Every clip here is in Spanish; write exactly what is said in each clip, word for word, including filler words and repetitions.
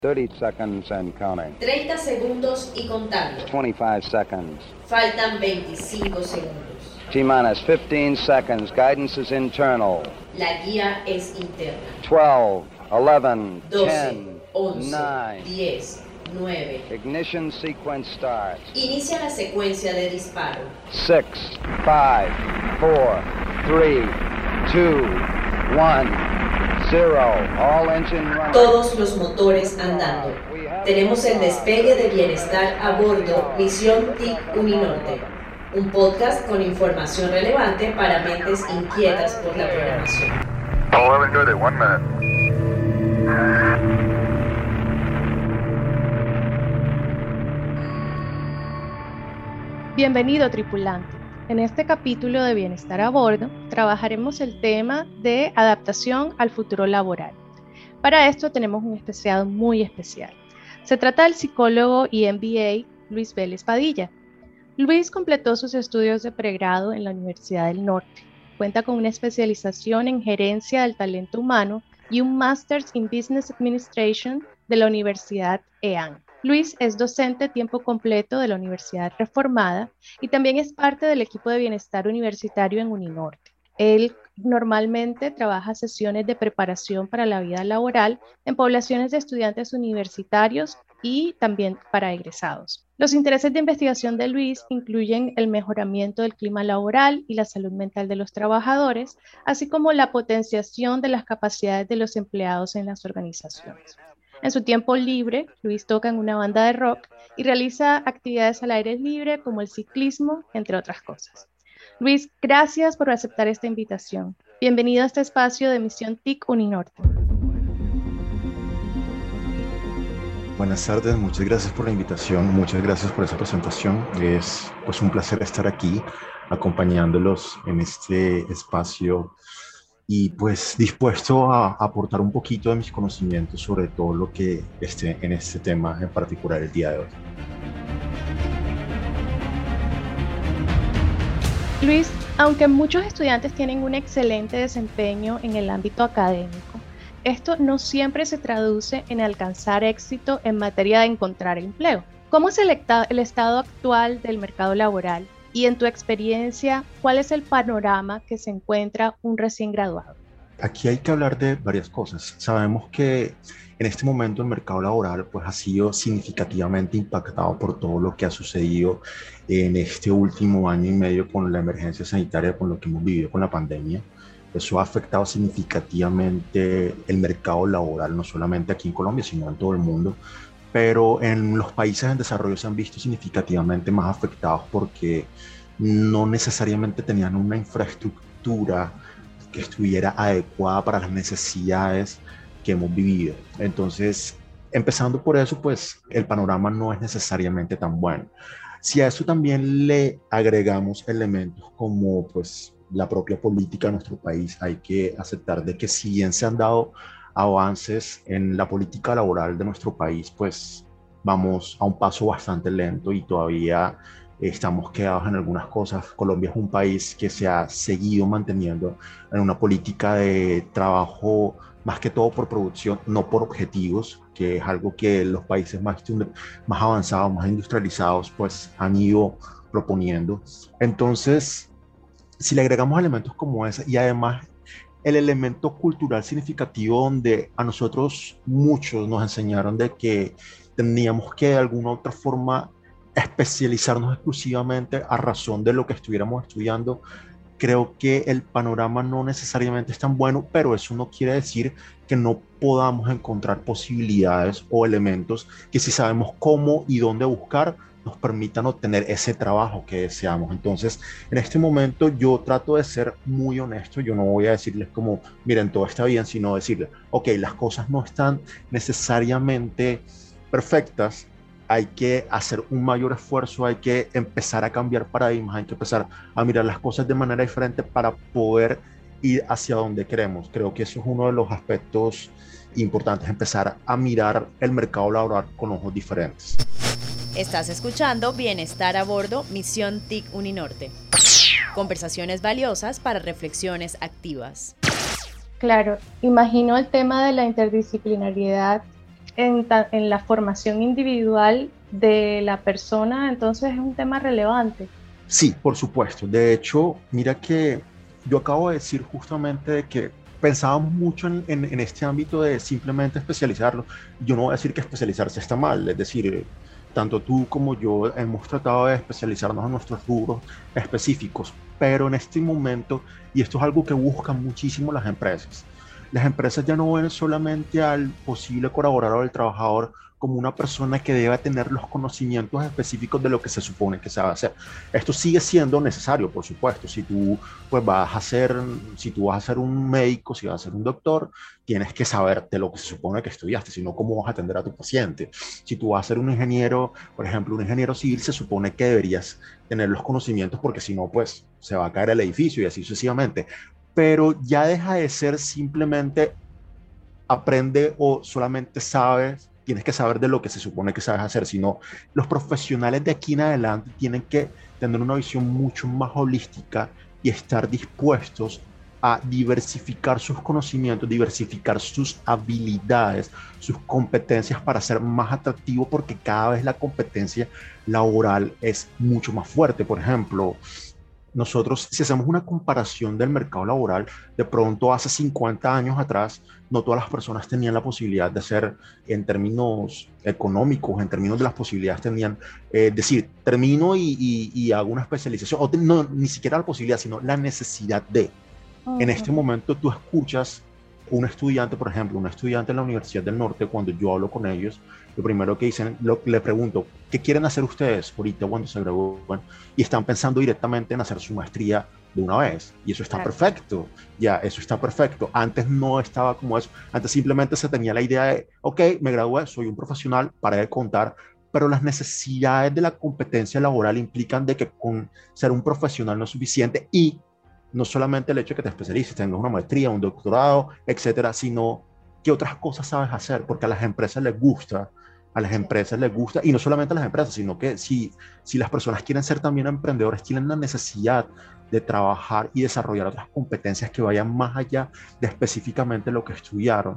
thirty seconds and counting. treinta segundos y contando. twenty-five seconds. Faltan veinticinco segundos. T-minus fifteen seconds. Guidance is internal. La guía es interna. twelve, eleven, doce, ten, once, nine. diez, nueve. Ignition sequence starts. Inicia la secuencia de disparo. six, five, four, three, two, one, zero. All engine running. Todos los motores andando. Tenemos el despegue de bienestar a bordo, Misión T I C Uninorte. Un podcast con información relevante para mentes inquietas por la programación. eleven good at one minute. Bienvenido, tripulante. En este capítulo de Bienestar a Bordo, trabajaremos el tema de adaptación al futuro laboral. Para esto tenemos un especial muy especial. Se trata del psicólogo y M B A Luis Vélez Padilla. Luis completó sus estudios de pregrado en la Universidad del Norte. Cuenta con una especialización en gerencia del talento humano y un Masters in Business Administration de la Universidad E A N. Luis es docente tiempo completo de la Universidad Reformada y también es parte del equipo de bienestar universitario en Uninorte. Él normalmente trabaja sesiones de preparación para la vida laboral en poblaciones de estudiantes universitarios y también para egresados. Los intereses de investigación de Luis incluyen el mejoramiento del clima laboral y la salud mental de los trabajadores, así como la potenciación de las capacidades de los empleados en las organizaciones. En su tiempo libre, Luis toca en una banda de rock y realiza actividades al aire libre como el ciclismo, entre otras cosas. Luis, gracias por aceptar esta invitación. Bienvenido a este espacio de Misión T I C Uninorte. Buenas tardes, muchas gracias por la invitación, muchas gracias por esa presentación. Es pues un placer estar aquí acompañándolos en este espacio y pues dispuesto a aportar un poquito de mis conocimientos sobre todo lo que esté en este tema en particular el día de hoy. Luis, aunque muchos estudiantes tienen un excelente desempeño en el ámbito académico, esto no siempre se traduce en alcanzar éxito en materia de encontrar empleo. ¿Cómo es el, el estado actual del mercado laboral? Y en tu experiencia, ¿cuál es el panorama que se encuentra un recién graduado? Aquí hay que hablar de varias cosas. Sabemos que en este momento el mercado laboral pues, ha sido significativamente impactado por todo lo que ha sucedido en este último año y medio con la emergencia sanitaria, con lo que hemos vivido con la pandemia. Eso ha afectado significativamente el mercado laboral, no solamente aquí en Colombia, sino en todo el mundo. Pero en los países en desarrollo se han visto significativamente más afectados porque no necesariamente tenían una infraestructura que estuviera adecuada para las necesidades que hemos vivido. Entonces, empezando por eso, pues el panorama no es necesariamente tan bueno. Si a eso también le agregamos elementos como pues la propia política de nuestro país, hay que aceptar de que si bien se han dado avances en la política laboral de nuestro país, pues vamos a un paso bastante lento y todavía estamos quedados en algunas cosas. Colombia es un país que se ha seguido manteniendo en una política de trabajo más que todo por producción, no por objetivos, que es algo que los países más, más avanzados, más industrializados, pues han ido proponiendo. Entonces, si le agregamos elementos como ese y además el elemento cultural significativo donde a nosotros muchos nos enseñaron de que teníamos que de alguna u otra forma especializarnos exclusivamente a razón de lo que estuviéramos estudiando, creo que el panorama no necesariamente es tan bueno, pero eso no quiere decir que no podamos encontrar posibilidades o elementos que si sabemos cómo y dónde buscar, nos permitan obtener ese trabajo que deseamos. Entonces, en este momento yo trato de ser muy honesto, yo no voy a decirles como, miren, todo está bien, sino decirles, ok, las cosas no están necesariamente perfectas, hay que hacer un mayor esfuerzo, hay que empezar a cambiar paradigmas, hay que empezar a mirar las cosas de manera diferente para poder ir hacia donde queremos. Creo que eso es uno de los aspectos importantes, empezar a mirar el mercado laboral con ojos diferentes. Estás escuchando Bienestar a Bordo, Misión T I C Uninorte. Conversaciones valiosas para reflexiones activas. Claro, imagino el tema de la interdisciplinariedad en, en la formación individual de la persona, entonces es un tema relevante. Sí, por supuesto. De hecho, mira que yo acabo de decir justamente de que pensábamos mucho en, en, en este ámbito de simplemente especializarlo. Yo no voy a decir que especializarse está mal, es decir, tanto tú como yo hemos tratado de especializarnos en nuestros rubros específicos, pero en este momento, y esto es algo que buscan muchísimo las empresas, las empresas ya no ven solamente al posible colaborador, al trabajador, como una persona que debe tener los conocimientos específicos de lo que se supone que se va a hacer. Esto sigue siendo necesario, por supuesto. Si tú pues, vas a ser, si tú vas a ser un médico, si vas a ser un doctor, tienes que saber de lo que se supone que estudiaste, sino cómo vas a atender a tu paciente. Si tú vas a ser un ingeniero, por ejemplo, un ingeniero civil, se supone que deberías tener los conocimientos porque si no, pues se va a caer el edificio y así sucesivamente. Pero ya deja de ser simplemente aprende o solamente sabes, tienes que saber de lo que se supone que sabes hacer, sino los profesionales de aquí en adelante tienen que tener una visión mucho más holística y estar dispuestos a diversificar sus conocimientos, diversificar sus habilidades, sus competencias para ser más atractivo, porque cada vez la competencia laboral es mucho más fuerte. Por ejemplo, nosotros, si hacemos una comparación del mercado laboral, de pronto hace cincuenta años atrás, no todas las personas tenían la posibilidad de hacer, en términos económicos, en términos de las posibilidades, tenían, eh, decir, termino y, y, y hago una especialización, o te, no, ni siquiera la posibilidad, sino la necesidad de. Uh-huh. En este momento tú escuchas un estudiante, por ejemplo, un estudiante en la Universidad del Norte, cuando yo hablo con ellos, lo primero que dicen, lo, le pregunto, ¿qué quieren hacer ustedes ahorita cuando se gradúen? Y están pensando directamente en hacer su maestría de una vez. Y eso está claro. Perfecto. Ya, eso está perfecto. Antes no estaba como eso. Antes simplemente se tenía la idea de, ok, me gradué, soy un profesional, para de contar. Pero las necesidades de la competencia laboral implican de que con ser un profesional no es suficiente, y no solamente el hecho de que te especialices, tengas una maestría, un doctorado, etcétera, sino qué otras cosas sabes hacer, porque a las empresas les gusta, a las empresas les gusta, y no solamente a las empresas, sino que si, si las personas quieren ser también emprendedores, tienen la necesidad de trabajar y desarrollar otras competencias que vayan más allá de específicamente lo que estudiaron.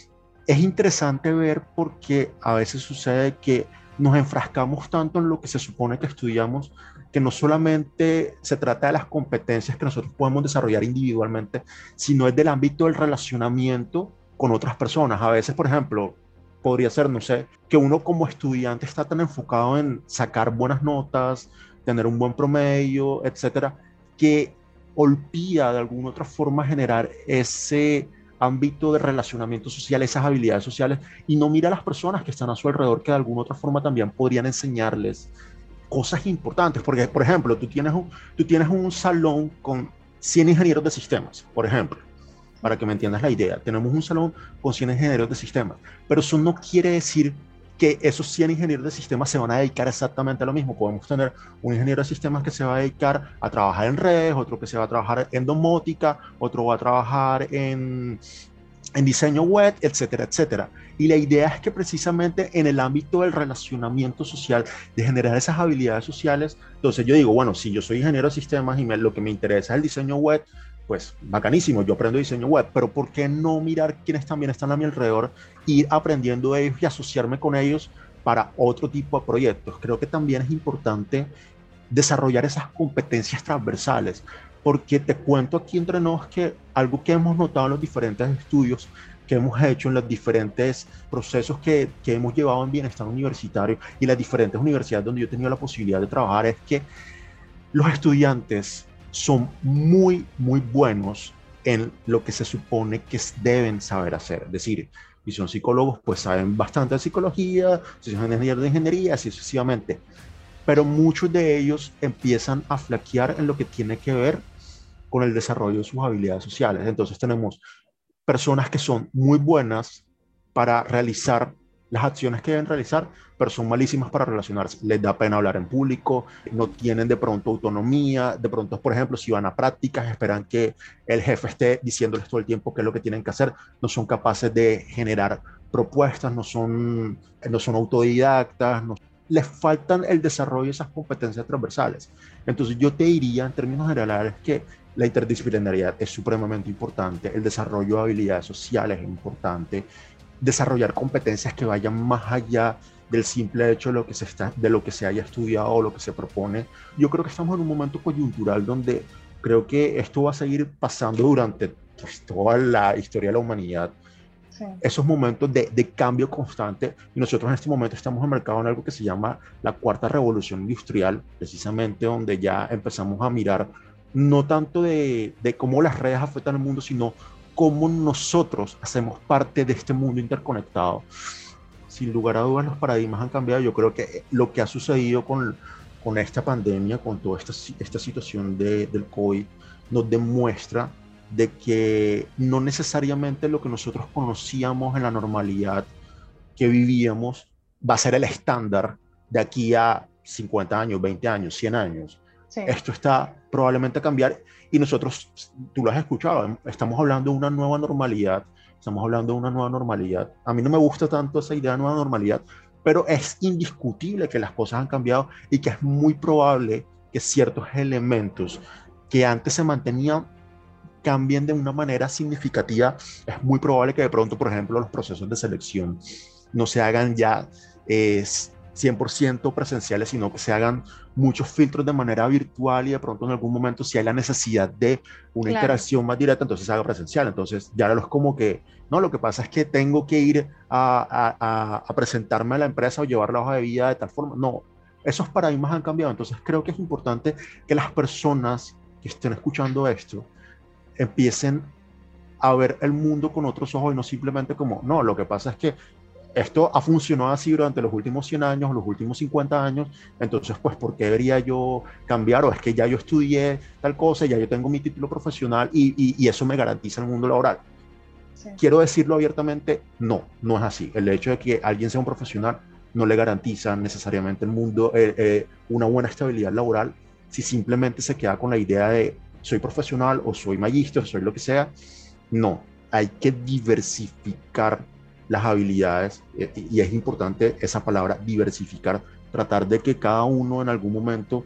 Es interesante ver porque a veces sucede que nos enfrascamos tanto en lo que se supone que estudiamos, que no solamente se trata de las competencias que nosotros podemos desarrollar individualmente, sino es del ámbito del relacionamiento con otras personas. A veces, por ejemplo, podría ser, no sé, que uno como estudiante está tan enfocado en sacar buenas notas, tener un buen promedio, etcétera, que olvida de alguna otra forma generar ese ámbito de relacionamiento social, esas habilidades sociales, y no mira a las personas que están a su alrededor, que de alguna otra forma también podrían enseñarles cosas importantes. Porque, por ejemplo, tú tienes un, tú tienes un salón con cien ingenieros de sistemas, por ejemplo, para que me entiendas la idea. Tenemos un salón con cien ingenieros de sistemas, pero eso no quiere decir que esos cien ingenieros de sistemas se van a dedicar exactamente a lo mismo. Podemos tener un ingeniero de sistemas que se va a dedicar a trabajar en redes, otro que se va a trabajar en domótica, otro va a trabajar en, en diseño web, etcétera, etcétera. Y la idea es que precisamente en el ámbito del relacionamiento social, de generar esas habilidades sociales, entonces yo digo, bueno, si yo soy ingeniero de sistemas y me, lo que me interesa es el diseño web, pues bacanísimo, yo aprendo diseño web, pero ¿por qué no mirar quienes también están a mi alrededor, ir aprendiendo de ellos y asociarme con ellos para otro tipo de proyectos? Creo que también es importante desarrollar esas competencias transversales, porque te cuento aquí entre nos que algo que hemos notado en los diferentes estudios que hemos hecho, en los diferentes procesos que, que hemos llevado en bienestar universitario y las diferentes universidades donde yo he tenido la posibilidad de trabajar, es que los estudiantes son muy, muy buenos en lo que se supone que deben saber hacer. Es decir, si son psicólogos, pues saben bastante de psicología, si son ingenieros de ingeniería, así sucesivamente. Pero muchos de ellos empiezan a flaquear en lo que tiene que ver con el desarrollo de sus habilidades sociales. Entonces tenemos personas que son muy buenas para realizar las acciones que deben realizar, pero son malísimas para relacionarse. Les da pena hablar en público, no tienen de pronto autonomía, de pronto, por ejemplo, si van a prácticas, esperan que el jefe esté diciéndoles todo el tiempo qué es lo que tienen que hacer, no son capaces de generar propuestas, no son, no son autodidactas, no, les faltan el desarrollo de esas competencias transversales. Entonces yo te diría en términos generales que la interdisciplinariedad es supremamente importante, el desarrollo de habilidades sociales es importante, desarrollar competencias que vayan más allá del simple hecho de lo que se está, de lo que se haya estudiado o lo que se propone. Yo creo que estamos en un momento coyuntural donde creo que esto va a seguir pasando durante pues, toda la historia de la humanidad. Sí. Esos momentos de, de cambio constante, y nosotros en este momento estamos enmarcados en algo que se llama la cuarta revolución industrial, precisamente donde ya empezamos a mirar no tanto de, de cómo las redes afectan al mundo, sino cómo nosotros hacemos parte de este mundo interconectado. Sin lugar a dudas, los paradigmas han cambiado. Yo creo que lo que ha sucedido con, con esta pandemia, con toda esta, esta situación de, del COVID, nos demuestra de que no necesariamente lo que nosotros conocíamos en la normalidad que vivíamos va a ser el estándar de aquí a cincuenta años, veinte años, cien años. Sí. Esto está probablemente a cambiar y nosotros, tú lo has escuchado, estamos hablando de una nueva normalidad, estamos hablando de una nueva normalidad. A mí no me gusta tanto esa idea de nueva normalidad, pero es indiscutible que las cosas han cambiado y que es muy probable que ciertos elementos que antes se mantenían cambien de una manera significativa. Es muy probable que de pronto, por ejemplo, los procesos de selección no se hagan ya eh, cien por ciento presenciales, sino que se hagan muchos filtros de manera virtual y de pronto en algún momento si hay la necesidad de una claro. interacción más directa, entonces se haga presencial. Entonces ya no es como que, no, lo que pasa es que tengo que ir a, a, a presentarme a la empresa o llevar la hoja de vida de tal forma. No, esos paradigmas han cambiado. Entonces creo que es importante que las personas que estén escuchando esto empiecen a ver el mundo con otros ojos y no simplemente como, no, lo que pasa es que esto ha funcionado así durante los últimos cien años, los últimos cincuenta años, entonces pues ¿por qué debería yo cambiar? O es que ya yo estudié tal cosa, ya yo tengo mi título profesional y, y, y eso me garantiza el mundo laboral. Sí. Quiero decirlo abiertamente, no, no es así. El hecho de que alguien sea un profesional no le garantiza necesariamente el mundo eh, eh, una buena estabilidad laboral si simplemente se queda con la idea de soy profesional o soy magíster, soy lo que sea. No, hay que diversificar las habilidades y es importante esa palabra diversificar, tratar de que cada uno en algún momento,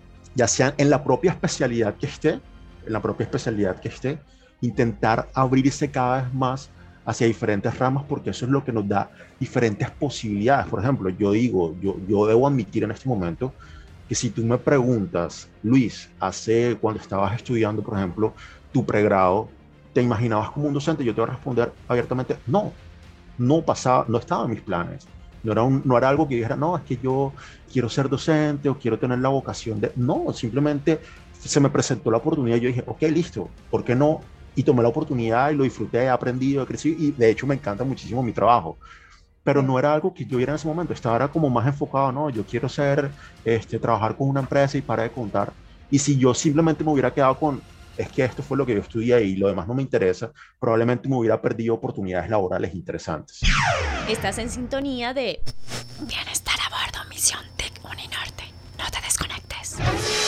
ya sea en la propia especialidad que esté, en la propia especialidad que esté, intentar abrirse cada vez más hacia diferentes ramas porque eso es lo que nos da diferentes posibilidades. Por ejemplo, yo digo, yo, yo debo admitir en este momento que si tú me preguntas, Luis, hace cuando estabas estudiando, por ejemplo, tu pregrado, ¿te imaginabas como un docente? Yo te voy a responder abiertamente, no, no pasaba, no estaba en mis planes. No era, un, no era algo que dijera, no, es que yo quiero ser docente o quiero tener la vocación de... No, simplemente se me presentó la oportunidad y yo dije, ok, listo, ¿por qué no? Y tomé la oportunidad y lo disfruté, he aprendido, he crecido y de hecho me encanta muchísimo mi trabajo. Pero no era algo que yo viera en ese momento, estaba como más enfocado, no, yo quiero ser, este, trabajar con una empresa y para de contar. Y si yo simplemente me hubiera quedado con, es que esto fue lo que yo estudié y lo demás no me interesa, probablemente me hubiera perdido oportunidades laborales interesantes. Estás en sintonía de Bienestar a Bordo, Misión T I C Uninorte. No te desconectes.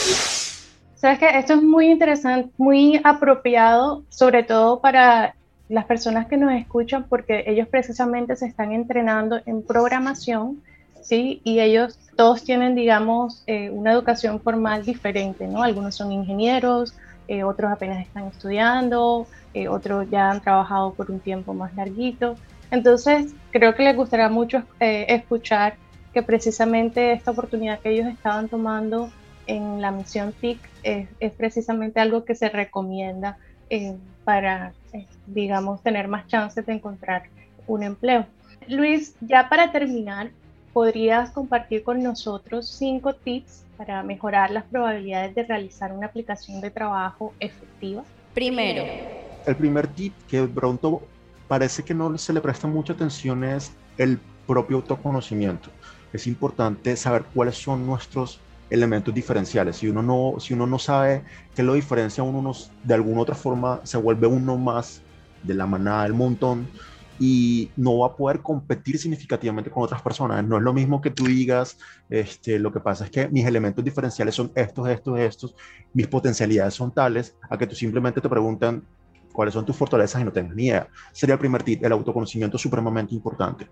Sabes que esto es muy interesante, muy apropiado, sobre todo para las personas que nos escuchan, porque ellos precisamente se están entrenando en programación, ¿sí? Y ellos todos tienen, digamos, eh, una educación formal diferente, ¿no? Algunos son ingenieros, eh, otros apenas están estudiando, eh, otros ya han trabajado por un tiempo más larguito. Entonces, creo que les gustará mucho eh, escuchar que precisamente esta oportunidad que ellos estaban tomando en la misión T I C es, es precisamente algo que se recomienda eh, para, eh, digamos, tener más chances de encontrar un empleo. Luis, ya para terminar, ¿podrías compartir con nosotros cinco tips para mejorar las probabilidades de realizar una aplicación de trabajo efectiva? Primero, el primer tip que de pronto parece que no se le presta mucha atención es el propio autoconocimiento. Es importante saber cuáles son nuestros elementos diferenciales. Si uno no, si uno no sabe qué lo diferencia a uno, nos, de alguna otra forma se vuelve uno más de la manada del montón y no va a poder competir significativamente con otras personas. No es lo mismo que tú digas, este, lo que pasa es que mis elementos diferenciales son estos, estos, estos, mis potencialidades son tales, a que tú simplemente te preguntan cuáles son tus fortalezas y no tengas ni idea. Sería el primer tip, el autoconocimiento es supremamente importante.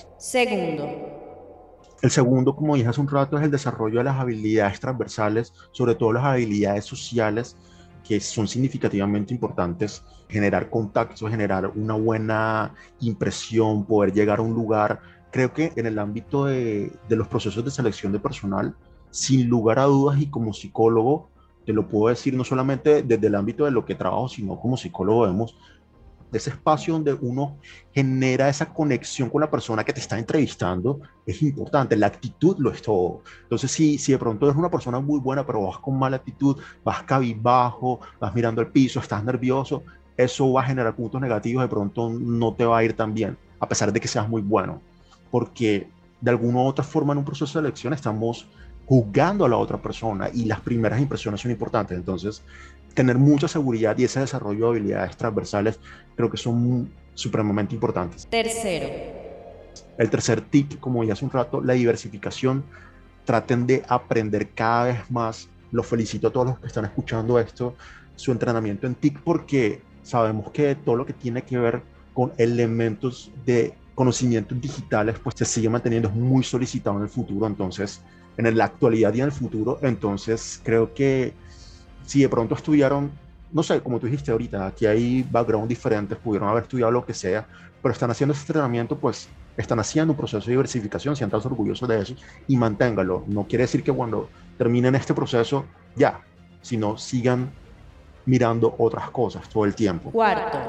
Segundo. El segundo, como dije hace un rato, es el desarrollo de las habilidades transversales, sobre todo las habilidades sociales, que son significativamente importantes, generar contactos, generar una buena impresión, poder llegar a un lugar. Creo que en el ámbito de, de los procesos de selección de personal, sin lugar a dudas, y como psicólogo, te lo puedo decir no solamente desde el ámbito de lo que trabajo, sino como psicólogo vemos de ese espacio donde uno genera esa conexión con la persona que te está entrevistando, es importante. La actitud lo es todo. Entonces, si, si de pronto eres una persona muy buena, pero vas con mala actitud, vas cabizbajo, vas mirando el piso, estás nervioso, eso va a generar puntos negativos, de pronto no te va a ir tan bien, a pesar de que seas muy bueno, porque de alguna u otra forma en un proceso de elección estamos juzgando a la otra persona y las primeras impresiones son importantes. Entonces, tener mucha seguridad y ese desarrollo de habilidades transversales creo que son supremamente importantes. Tercero. El tercer tip, como ya hace un rato, la diversificación. Traten de aprender cada vez más. Los felicito a todos los que están escuchando esto, su entrenamiento en T I C, porque sabemos que todo lo que tiene que ver con elementos de conocimientos digitales pues se sigue manteniendo muy solicitado en el futuro. Entonces, en la actualidad y en el futuro, entonces creo que si de pronto estudiaron, no sé, como tú dijiste ahorita, aquí hay background diferentes, pudieron haber estudiado lo que sea, pero están haciendo ese entrenamiento, pues están haciendo un proceso de diversificación, siéntanse orgullosos de eso y manténgalo. No quiere decir que cuando terminen este proceso, ya, sino sigan mirando otras cosas todo el tiempo. Cuarto.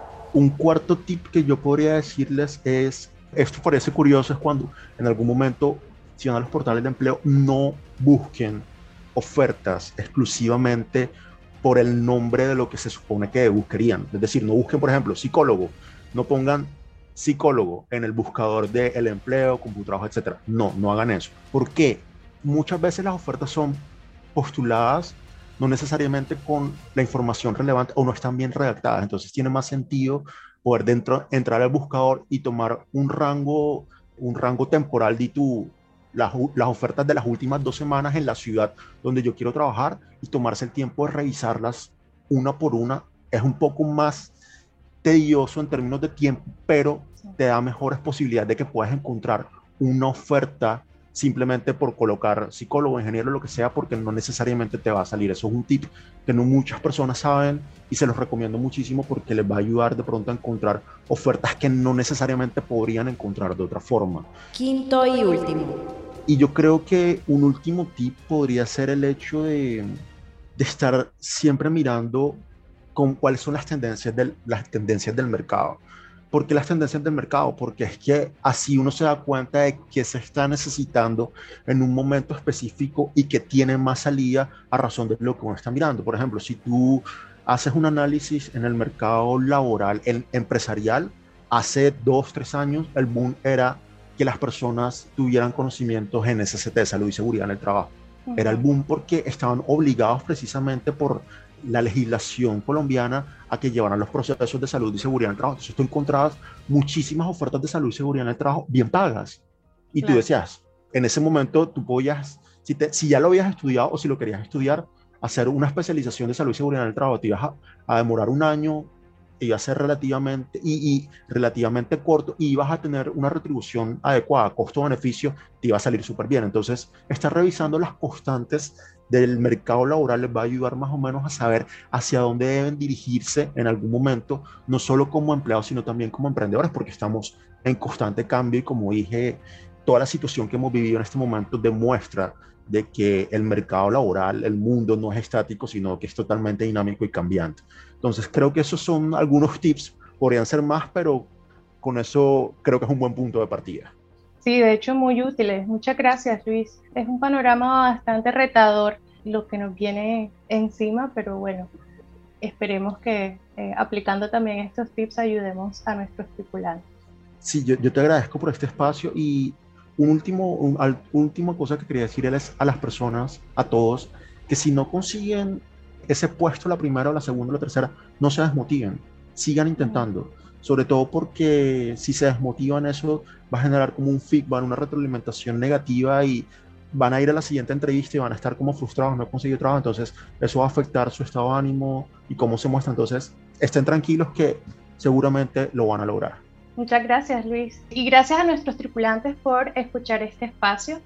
Un cuarto tip que yo podría decirles es, esto parece curioso, es cuando en algún momento, si van a los portales de empleo, no busquen ofertas exclusivamente por el nombre de lo que se supone que buscarían. Es decir, no busquen, por ejemplo, psicólogo, no pongan psicólogo en el buscador del empleo, CompuTrabajo, etcétera. No, no hagan eso. ¿Por qué? Muchas veces las ofertas son postuladas no necesariamente con la información relevante o no están bien redactadas. Entonces tiene más sentido poder dentro, entrar al buscador y tomar un rango, un rango temporal de tu Las, las ofertas de las últimas dos semanas en la ciudad donde yo quiero trabajar y tomarse el tiempo de revisarlas una por una. Es un poco más tedioso en términos de tiempo, pero te da mejores posibilidades de que puedas encontrar una oferta simplemente por colocar psicólogo, ingeniero, lo que sea, porque no necesariamente te va a salir. Eso es un tip que no muchas personas saben y se los recomiendo muchísimo porque les va a ayudar de pronto a encontrar ofertas que no necesariamente podrían encontrar de otra forma. Quinto y último. Y yo creo que un último tip podría ser el hecho de, de estar siempre mirando con cuáles son las tendencias, del, las tendencias del mercado. ¿Por qué las tendencias del mercado? Porque es que así uno se da cuenta de que se está necesitando en un momento específico y que tiene más salida a razón de lo que uno está mirando. Por ejemplo, si tú haces un análisis en el mercado laboral, el empresarial, hace dos, tres años el boom era que las personas tuvieran conocimientos en S S T, salud y seguridad en el trabajo. Uh-huh. Era el boom porque estaban obligados precisamente por la legislación colombiana a que llevaran los procesos de salud y seguridad en el trabajo. Entonces tú encontrabas muchísimas ofertas de salud y seguridad en el trabajo bien pagas. Y claro, tú decías, en ese momento tú podías, si, te, si ya lo habías estudiado o si lo querías estudiar, hacer una especialización de salud y seguridad en el trabajo, te ibas a, a demorar un año, iba a ser relativamente, y, y relativamente corto, y ibas a tener una retribución adecuada, costo-beneficio, te iba a salir súper bien. Entonces, estar revisando las constantes del mercado laboral les va a ayudar más o menos a saber hacia dónde deben dirigirse en algún momento, no solo como empleados, sino también como emprendedores, porque estamos en constante cambio y como dije, toda la situación que hemos vivido en este momento demuestra de que el mercado laboral, el mundo no es estático, sino que es totalmente dinámico y cambiante. Entonces creo que esos son algunos tips, podrían ser más, pero con eso creo que es un buen punto de partida. Sí, de hecho muy útiles. Muchas gracias, Luis. Es un panorama bastante retador lo que nos viene encima, pero bueno, esperemos que eh, aplicando también estos tips ayudemos a nuestros tripulantes. Sí, yo, yo te agradezco por este espacio y un último, un, al, última cosa que quería decirles a las personas, a todos, que si no consiguen ese puesto la primera o la segunda o la tercera, no se desmotiven, sigan intentando. Sobre todo porque si se desmotivan, eso va a generar como un feedback, una retroalimentación negativa y van a ir a la siguiente entrevista y van a estar como frustrados, no he conseguido trabajo, entonces eso va a afectar su estado de ánimo y cómo se muestra. Entonces estén tranquilos que seguramente lo van a lograr. Muchas gracias, Luis. Y gracias a nuestros tripulantes por escuchar este espacio.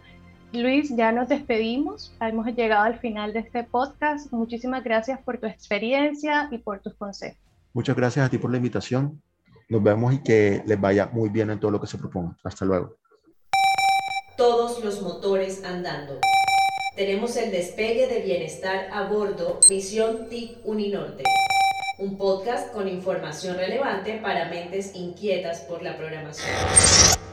Luis, ya nos despedimos. Hemos llegado al final de este podcast. Muchísimas gracias por tu experiencia y por tus consejos. Muchas gracias a ti por la invitación. Nos vemos y que les vaya muy bien en todo lo que se proponga. Hasta luego. Todos los motores andando. Tenemos el despegue de bienestar a bordo, Misión T I C Uninorte. Un podcast con información relevante para mentes inquietas por la programación.